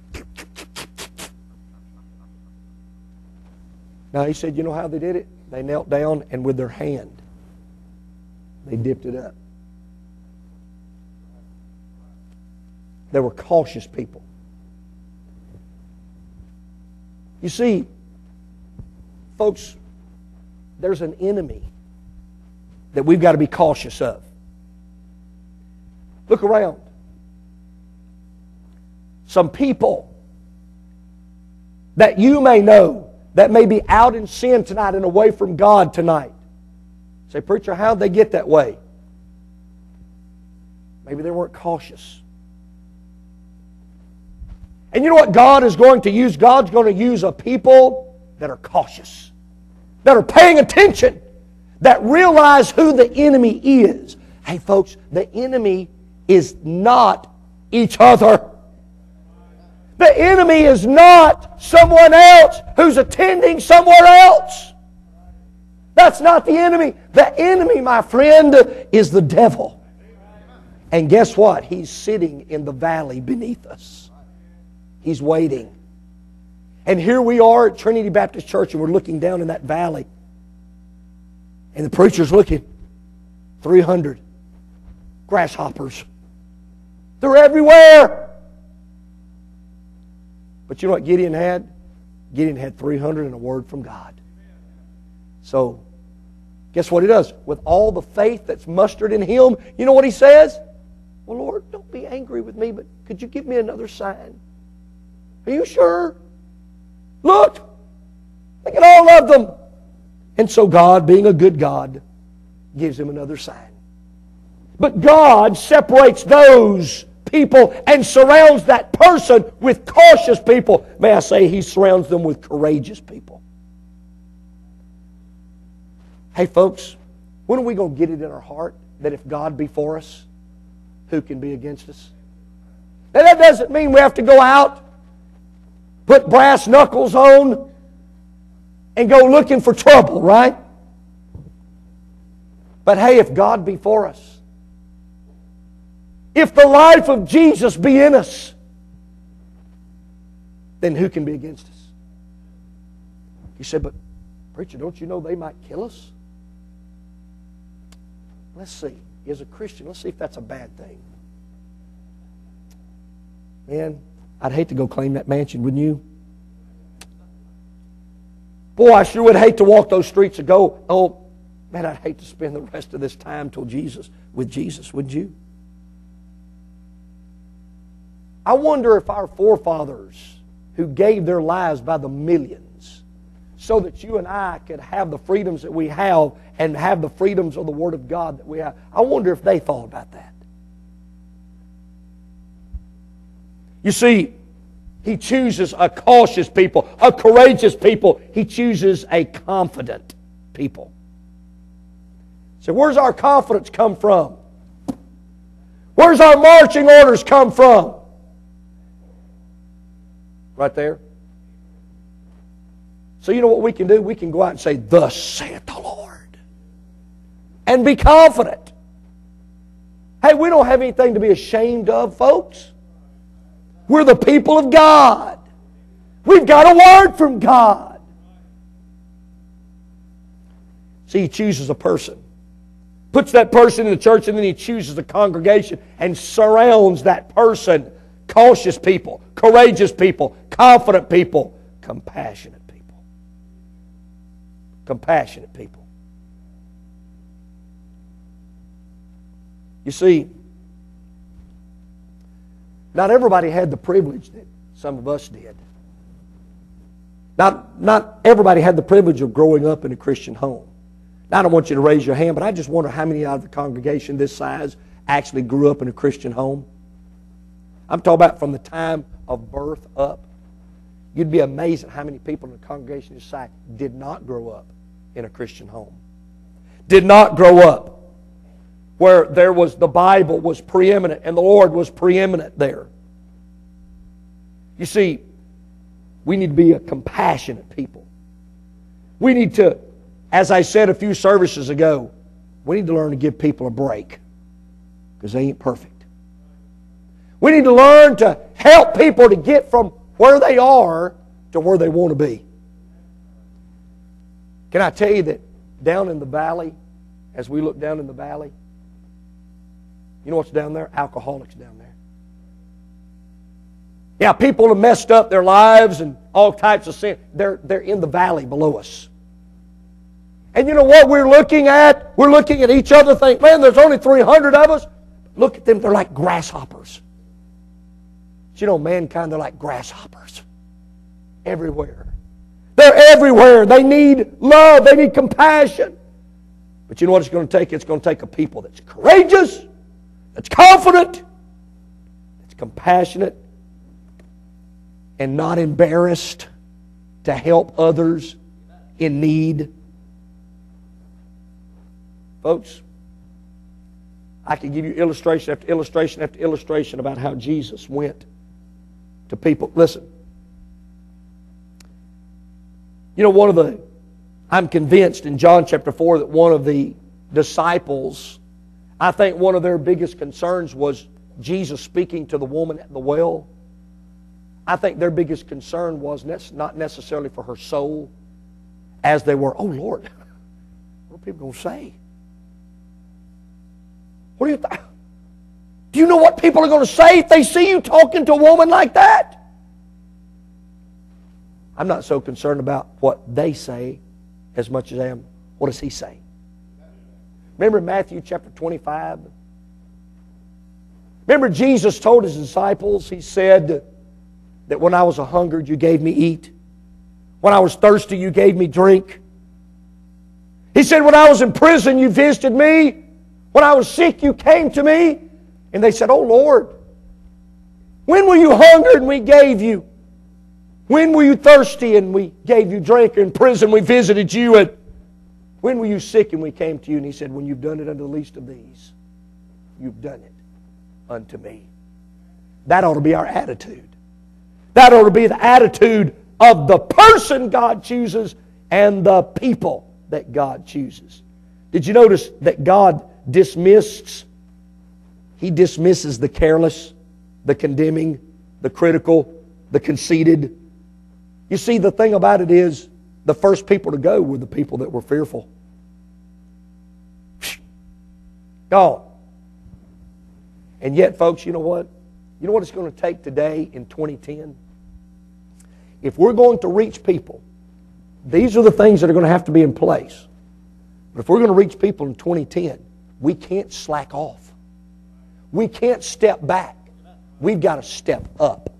Now He said, you know how they did it? They knelt down and with their hand, they dipped it up. They were cautious people. You see, folks, there's an enemy that we've got to be cautious of. Look around. Some people that you may know that may be out in sin tonight and away from God tonight. Say, preacher, how'd they get that way? Maybe they weren't cautious. And you know what God is going to use? God's going to use a people that are cautious, that are paying attention, that realize who the enemy is. Hey folks, the enemy is not each other. The enemy is not someone else who's attending somewhere else. That's not the enemy. The enemy, my friend, is the devil. And guess what? He's sitting in the valley beneath us. He's waiting. And here we are at Trinity Baptist Church, and we're looking down in that valley. And the preacher's looking. 300 grasshoppers. They're everywhere. But you know what Gideon had? Gideon had 300 and a word from God. So, guess what he does? With all the faith that's mustered in him, you know what he says? Well, Lord, don't be angry with me, but could you give me another sign? Are you sure? Look at all of them. And so God, being a good God, gives him another sign. But God separates those people and surrounds that person with cautious people. May I say, He surrounds them with courageous people. Hey folks, when are we going to get it in our heart that if God be for us, who can be against us? Now that doesn't mean we have to go out, put brass knuckles on, and go looking for trouble, right? But hey, if God be for us, if the life of Jesus be in us, then who can be against us? He said, but preacher, don't you know they might kill us? Let's see. As a Christian, let's see if that's a bad thing. Man, I'd hate to go claim that mansion, wouldn't you? Boy, I sure would hate to walk those streets and go, oh, man, I'd hate to spend the rest of this time with Jesus, wouldn't you? I wonder if our forefathers who gave their lives by the millions so that you and I could have the freedoms that we have and have the freedoms of the Word of God that we have, I wonder if they thought about that. You see, He chooses a cautious people, a courageous people. He chooses a confident people. So where's our confidence come from? Where's our marching orders come from? Right there. So you know what we can do? We can go out and say, "Thus saith the Lord." And be confident. Hey, we don't have anything to be ashamed of, folks. We're the people of God. We've got a word from God. See, He chooses a person. Puts that person in the church, and then He chooses a congregation and surrounds that person. Cautious people, courageous people, confident people, compassionate people. Compassionate people. You see, not everybody had the privilege that some of us did. Not everybody had the privilege of growing up in a Christian home. Now, I don't want you to raise your hand, but I just wonder how many out of the congregation this size actually grew up in a Christian home. I'm talking about from the time of birth up. You'd be amazed at how many people in the congregation this size did not grow up in a Christian home. Did not grow up where there was the Bible was preeminent and the Lord was preeminent there. You see, we need to be a compassionate people. We need to, as I said a few services ago, we need to learn to give people a break because they ain't perfect. We need to learn to help people to get from where they are to where they want to be. Can I tell you that down in the valley, as we look down in the valley, you know what's down there? Alcoholics down there. Yeah, people have messed up their lives and all types of sin. They're in the valley below us. And you know what we're looking at? We're looking at each other thinking, man, there's only 300 of us. Look at them, they're like grasshoppers. You know, mankind, they're like grasshoppers. Everywhere. They're everywhere. They need love. They need compassion. But you know what it's going to take? It's going to take a people that's courageous, that's confident, that's compassionate, and not embarrassed to help others in need. Folks, I can give you illustration after illustration after illustration about how Jesus went to people. Listen, you know, I'm convinced in John chapter 4 that one of the disciples, I think one of their biggest concerns was Jesus speaking to the woman at the well. I think their biggest concern was not necessarily for her soul, as they were, oh Lord, what are people going to say? What do you think? Do you know what people are going to say if they see you talking to a woman like that? I'm not so concerned about what they say as much as I am, what does He say? Remember Matthew chapter 25? Remember Jesus told His disciples, He said that when I was a hungered, you gave me eat. When I was thirsty, you gave me drink. He said, when I was in prison, you visited me. When I was sick, you came to me. And they said, oh Lord, when were you hungered and we gave you? When were you thirsty and we gave you drink? In prison we visited you. And when were you sick and we came to you? And He said, when you've done it unto the least of these, you've done it unto me. That ought to be our attitude. That ought to be the attitude of the person God chooses and the people that God chooses. Did you notice that God He dismisses the careless, the condemning, the critical, the conceited. You see, the thing about it is, the first people to go were the people that were fearful. Gone. And yet, folks, you know what? You know what it's going to take today in 2010? If we're going to reach people These are the things that are going to have to be in place. But if we're going to reach people in 2010, we can't slack off. We can't step back. We've got to step up.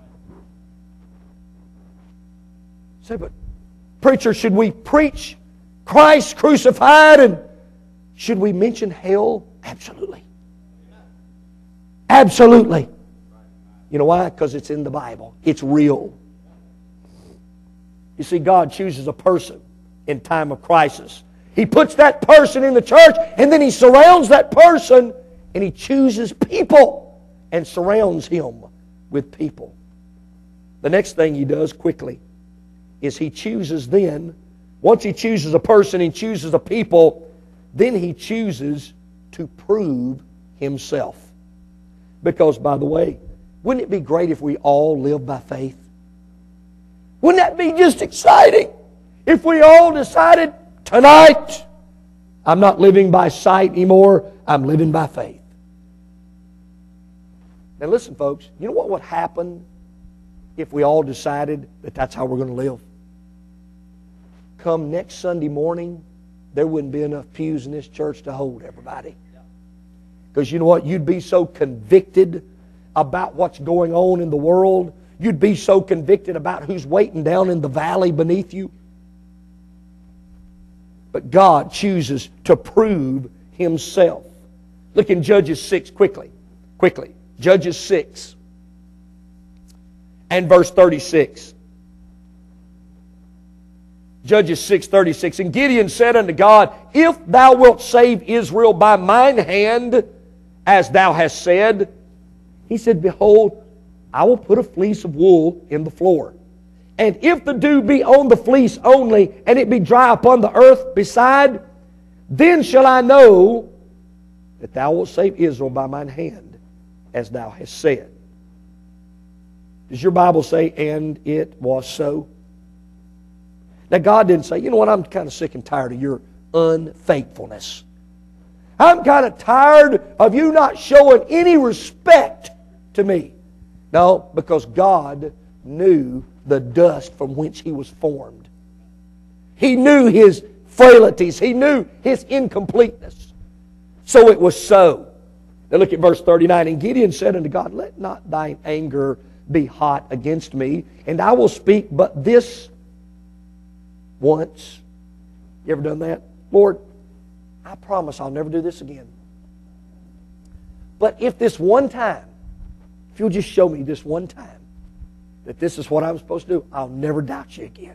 Say, but preacher, should we preach Christ crucified and should we mention hell? Absolutely. Absolutely. You know why? Because it's in the Bible. It's real. You see, God chooses a person in time of crisis. He puts that person in the church, and then He surrounds that person, and He chooses people and surrounds him with people. The next thing He does quickly is He chooses then, once He chooses a person, He chooses a people, then He chooses to prove Himself. Because, by the way, wouldn't it be great if we all lived by faith? Wouldn't that be just exciting? If we all decided, tonight, I'm not living by sight anymore, I'm living by faith. Now listen, folks, you know what would happen if we all decided that that's how we're going to live? Come next Sunday morning, there wouldn't be enough pews in this church to hold everybody. Because you know what? You'd be so convicted about what's going on in the world. You'd be so convicted about who's waiting down in the valley beneath you. But God chooses to prove Himself. Look in Judges 6 quickly. Quickly. Judges 6 and verse 36. Judges 6:36. And Gideon said unto God, If thou wilt save Israel by mine hand, as thou hast said, he said, Behold, I will put a fleece of wool in the floor. And if the dew be on the fleece only, and it be dry upon the earth beside, then shall I know that thou wilt save Israel by mine hand, as thou hast said. Does your Bible say, and it was so? Now God didn't say, you know what, I'm kind of sick and tired of your unfaithfulness. I'm kind of tired of you not showing any respect to me. No, because God knew the dust from which He was formed. He knew His frailties. He knew His incompleteness. So it was so. Now look at verse 39. And Gideon said unto God, Let not thine anger be hot against me, and I will speak but this once. You ever done that? Lord, I promise I'll never do this again. But if this one time, if you'll just show me this one time that this is what I'm supposed to do, I'll never doubt you again.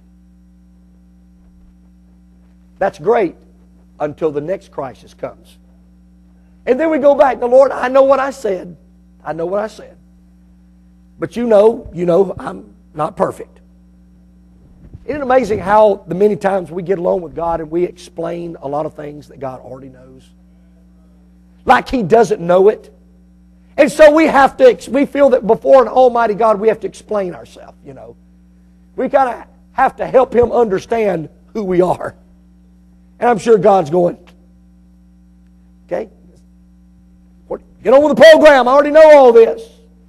That's great until the next crisis comes. And then we go back to, Lord, I know what I said. I know what I said. But you know, I'm not perfect. Isn't it amazing how the many times we get along with God and we explain a lot of things that God already knows? Like He doesn't know it. And so we feel that before an almighty God we have to explain ourselves, you know. We kind of have to help Him understand who we are. And I'm sure God's going, okay, get on with the program. I already know all this.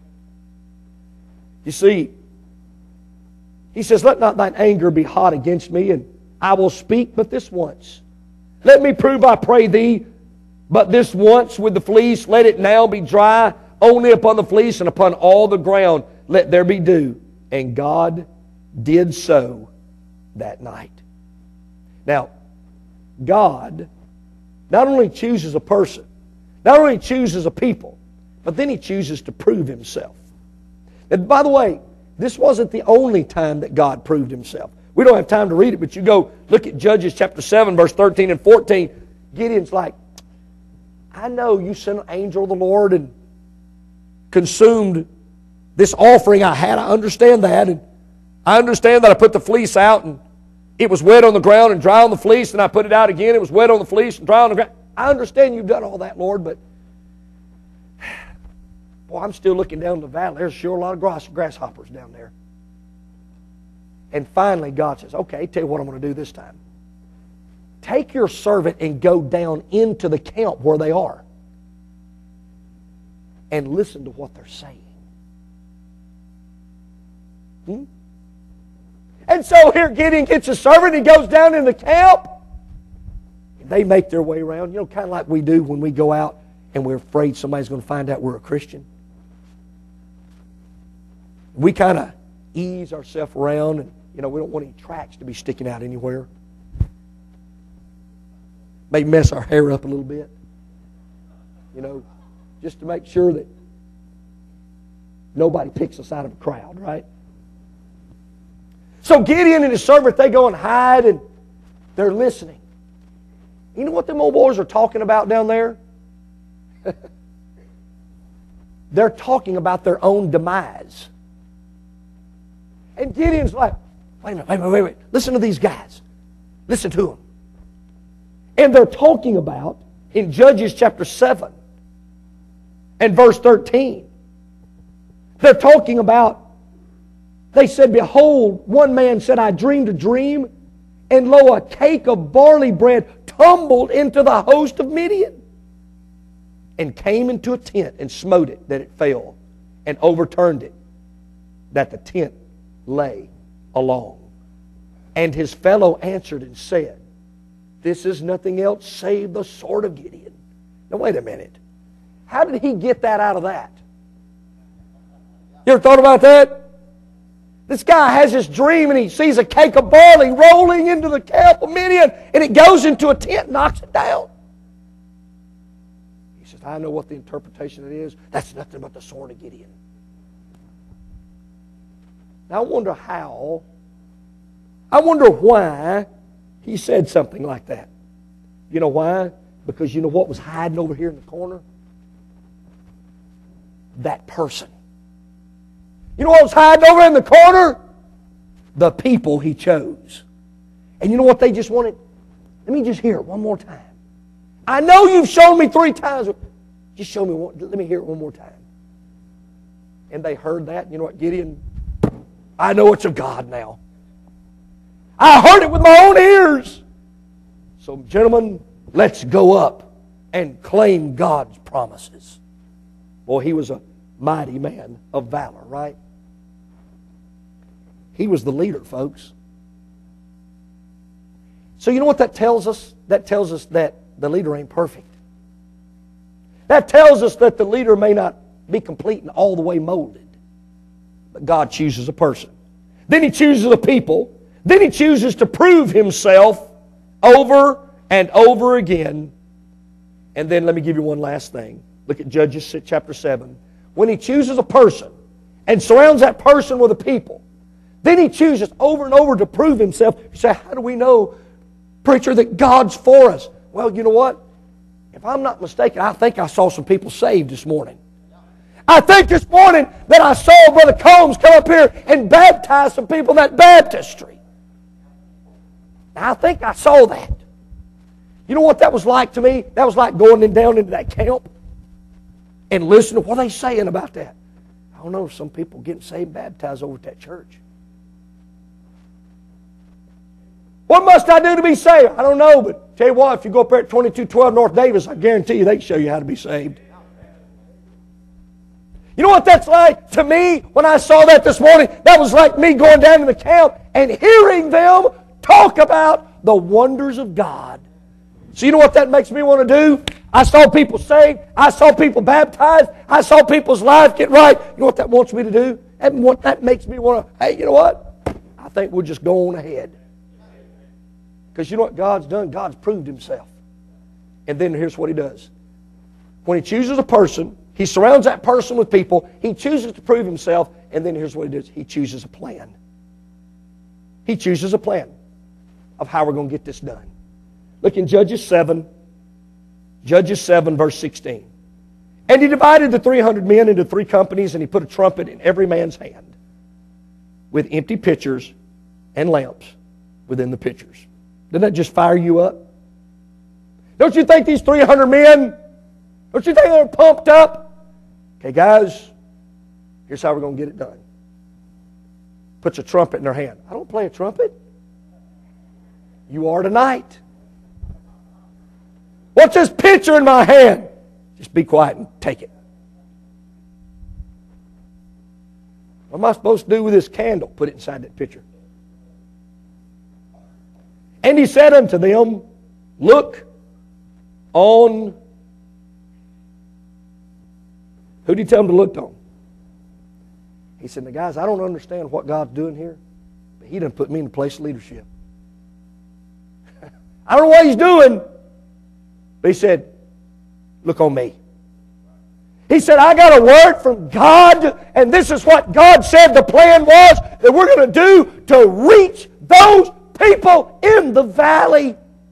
You see, He says, Let not thine anger be hot against me, and I will speak but this once. Let me prove, I pray thee, but this once with the fleece. Let it now be dry, only upon the fleece, and upon all the ground let there be dew. And God did so that night. Now, God not only chooses a person, not only chooses a people, but then He chooses to prove Himself. And by the way, this wasn't the only time that God proved Himself. We don't have time to read it, but you go look at Judges chapter 7, verse 13 and 14. Gideon's like, I know you sent an angel of the Lord and consumed this offering I had. I understand that. And I understand that I put the fleece out and it was wet on the ground and dry on the fleece, and I put it out again. It was wet on the fleece and dry on the ground. I understand you've done all that, Lord, but boy, I'm still looking down the valley. There's sure a lot of grasshoppers down there. And finally, God says, okay, tell you what I'm going to do this time. Take your servant and go down into the camp where they are and listen to what they're saying. And so here Gideon gets his servant, he goes down in the camp. They make their way around, you know, kind of like we do when we go out and we're afraid somebody's going to find out we're a Christian. We kind of ease ourselves around, and you know, we don't want any tracks to be sticking out anywhere. Maybe mess our hair up a little bit, you know, just to make sure that nobody picks us out of a crowd, right? So Gideon and his servant, they go and hide, and they're listening. You know what them old boys are talking about down there? They're talking about their own demise. And Gideon's like, wait a minute. Listen to these guys. Listen to them. And they're talking about, in Judges chapter 7 and verse 13, they're talking about, they said, behold, one man said, I dreamed a dream, and lo, a cake of barley bread tumbled into the host of Midian, and came into a tent, and smote it, that it fell, and overturned it, that the tent lay along. And his fellow answered and said, this is nothing else save the sword of Gideon. Now wait a minute. How did he get that out of that? You ever thought about that? This guy has this dream and he sees a cake of barley rolling into the camp of Midian, and it goes into a tent and knocks it down. He says, I know what the interpretation it is. That's nothing but the sword of Gideon. Now I wonder how, I wonder why he said something like that. You know why? Because you know what was hiding over here in the corner? That person. You know what was hiding over in the corner? The people he chose. And you know what they just wanted? Let me just hear it one more time. I know you've shown me 3 times. Just show me one. Let me hear it one more time. And they heard that. And you know what, Gideon? I know it's of God now. I heard it with my own ears. So, gentlemen, let's go up and claim God's promises. Boy, he was a mighty man of valor, right? He was the leader, folks. So you know what that tells us? That tells us that the leader ain't perfect. That tells us that the leader may not be complete and all the way molded. But God chooses a person. Then He chooses a people. Then He chooses to prove Himself over and over again. And then let me give you one last thing. Look at Judges chapter 7. When He chooses a person and surrounds that person with a people, then He chooses over and over to prove Himself. You say, how do we know, preacher, that God's for us? Well, you know what? If I'm not mistaken, I think I saw some people saved this morning. I think this morning that I saw Brother Combs come up here and baptize some people in that baptistry. Now, I think I saw that. You know what that was like to me? That was like going down into that camp and listening to what they saying about that. I don't know, some people getting saved, baptized over at that church. What must I do to be saved? I don't know, but tell you what, if you go up there at 2212 North Davis, I guarantee you they can show you how to be saved. You know what that's like to me when I saw that this morning? That was like me going down to the camp and hearing them talk about the wonders of God. So you know what that makes me want to do? I saw people saved. I saw people baptized. I saw people's lives get right. You know what that wants me to do? That makes me want to, hey, you know what? I think we'll just go on ahead. Because you know what God's done? God's proved Himself. And then here's what He does. When He chooses a person, He surrounds that person with people. He chooses to prove Himself. And then here's what He does. He chooses a plan. He chooses a plan of how we're going to get this done. Look in Judges 7. Judges 7 verse 16. And He divided the 300 men into 3 companies, and He put a trumpet in every man's hand with empty pitchers and lamps within the pitchers. Doesn't that just fire you up? Don't you think these 300 men, don't you think they're pumped up? Okay, guys, here's how we're going to get it done. Puts a trumpet in their hand. I don't play a trumpet. You are tonight. What's this pitcher in my hand? Just be quiet and take it. What am I supposed to do with this candle? Put it inside that pitcher. And he said unto them, look on. Who did he tell them to look on? He said, now guys, I don't understand what God's doing here, but He done put me in a place of leadership. I don't know what He's doing, but He said, look on me. He said, I got a word from God, and this is what God said the plan was that we're going to do to reach those people in the valley.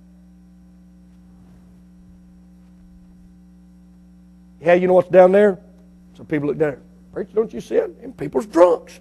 Yeah, you know what's down there? Some people look down there. Preacher, don't you see it? And people's drunks.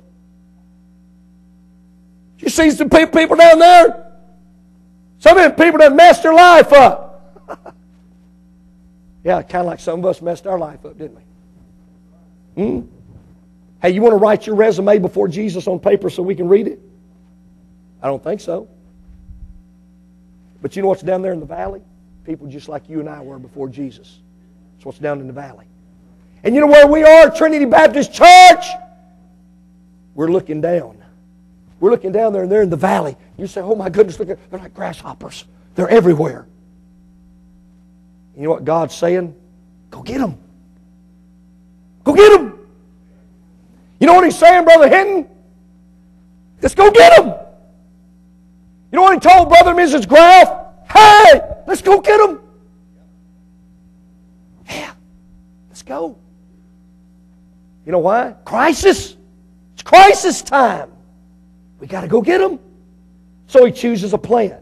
You see some people down there? Some of them people that messed their life up. Yeah, kind of like some of us messed our life up, didn't we? Hey, you want to write your resume before Jesus on paper so we can read it? I don't think so. But you know what's down there in the valley? People just like you and I were before Jesus. That's what's down in the valley. And you know where we are, Trinity Baptist Church? We're looking down. We're looking down there and they're in the valley. You say, oh my goodness, look, they're like grasshoppers. They're everywhere. You know what God's saying? Go get them. Go get them. You know what He's saying, Brother Hinton? Let's go get them. You know what He told Brother and Mrs. Graff? Hey, let's go get them. Yeah, let's go. You know why? Crisis. It's crisis time. We got to go get them. So He chooses a plan.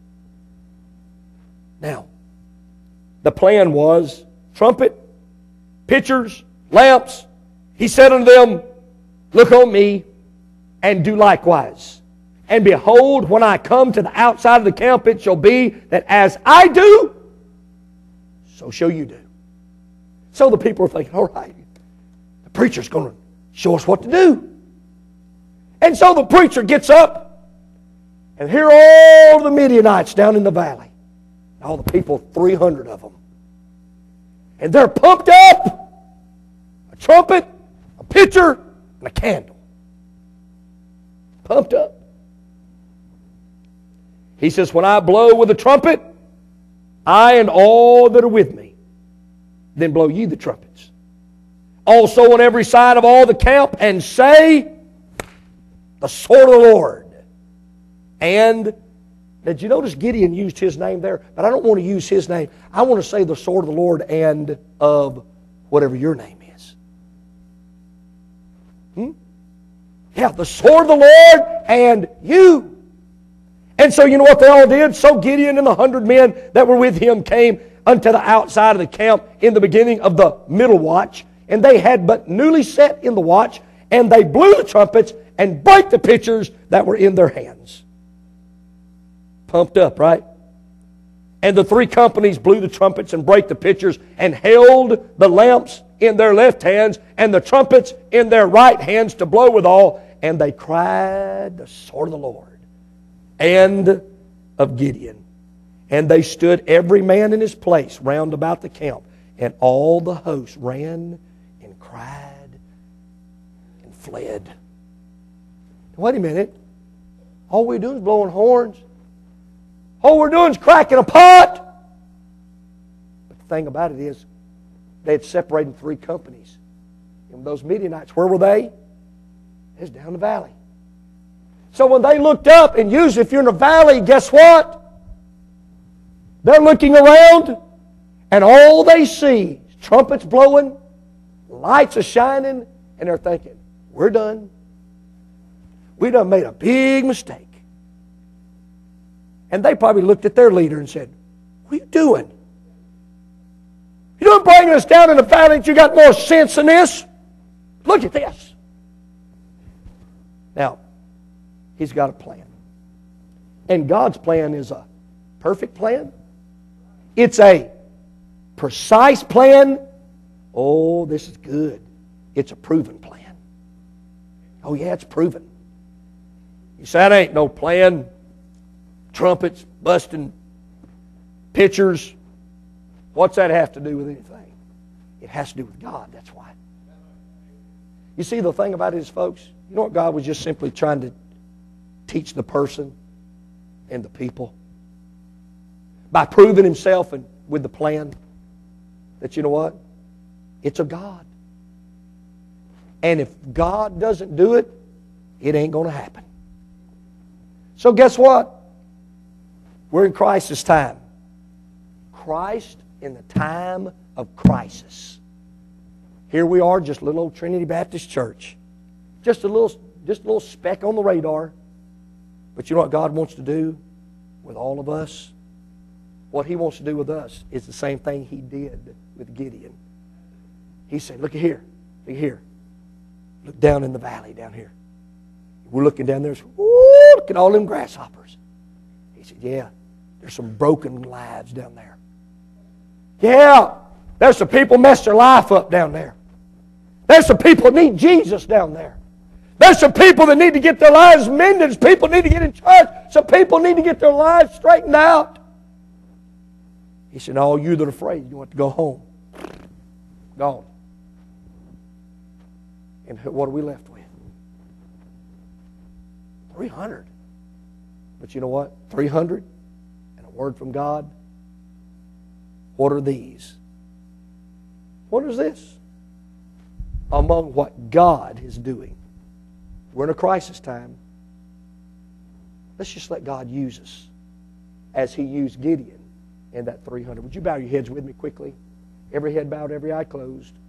Now, the plan was trumpet, pitchers, lamps. He said unto them, look on me and do likewise. And behold, when I come to the outside of the camp, it shall be that as I do, so shall you do. So the people are thinking, all right, the preacher's going to show us what to do. And so the preacher gets up, and here are all the Midianites down in the valley. All the people, 300 of them. And they're pumped up. A trumpet, a pitcher, and a candle. Pumped up. He says, when I blow with the trumpet, I and all that are with me, then blow ye the trumpets. Also on every side of all the camp, and say, the sword of the Lord. And did you notice Gideon used his name there? But I don't want to use his name. I want to say the sword of the Lord and of whatever your name is. Yeah, the sword of the Lord and you. And so you know what they all did? So Gideon and the 100 men that were with him came unto the outside of the camp in the beginning of the middle watch. And they had but newly set in the watch. And they blew the trumpets and brake the pitchers that were in their hands. Pumped up, right? And the 3 companies blew the trumpets and brake the pitchers and held the lamps in their left hands and the trumpets in their right hands to blow withal. And they cried the sword of the Lord and of Gideon. And they stood every man in his place round about the camp. And all the host ran and cried and fled. Wait a minute. All we're doing is blowing horns. All we're doing is cracking a pot. But the thing about it is, they had separated 3 companies. And those Midianites, where were they? They was down the valley. So when they looked up, and usually if you're in a valley, guess what? They're looking around, and all they see is trumpets blowing, lights are shining, and they're thinking, we're done. We done made a big mistake. And they probably looked at their leader and said, what are you doing? You don't bring us down in the valley that you got more sense than this? Look at this. Now, He's got a plan. And God's plan is a perfect plan. It's a precise plan. Oh, this is good. It's a proven plan. Oh, yeah, it's proven. You say, that ain't no plan. Trumpets, busting, pitchers. What's that have to do with anything? It has to do with God, that's why. You see, the thing about it is, folks, you know what God was just simply trying to teach the person and the people? by proving himself and with the plan that, you know what? It's of God. And if God doesn't do it, it ain't going to happen. So guess what? We're in crisis time. Christ in the time of crisis. Here we are, just a little old Trinity Baptist Church. Just a little speck on the radar. But you know what God wants to do with all of us? What He wants to do with us is the same thing He did with Gideon. He said, look here, look here. Look down in the valley down here. We're looking down there. Woo, look at all them grasshoppers. He said, yeah, there's some broken lives down there. Yeah, there's some people messed their life up down there. There's some people that need Jesus down there. There's some people that need to get their lives mended. Some people need to get in church. Some people need to get their lives straightened out. He said, no, you that are afraid, you want to go home. Gone. And what are we left with? 300. But you know what? 300 and a word from God. What are these? What is this? Among what God is doing. We're in a crisis time. Let's just let God use us as He used Gideon in that 300. Would you bow your heads with me quickly? Every head bowed, every eye closed.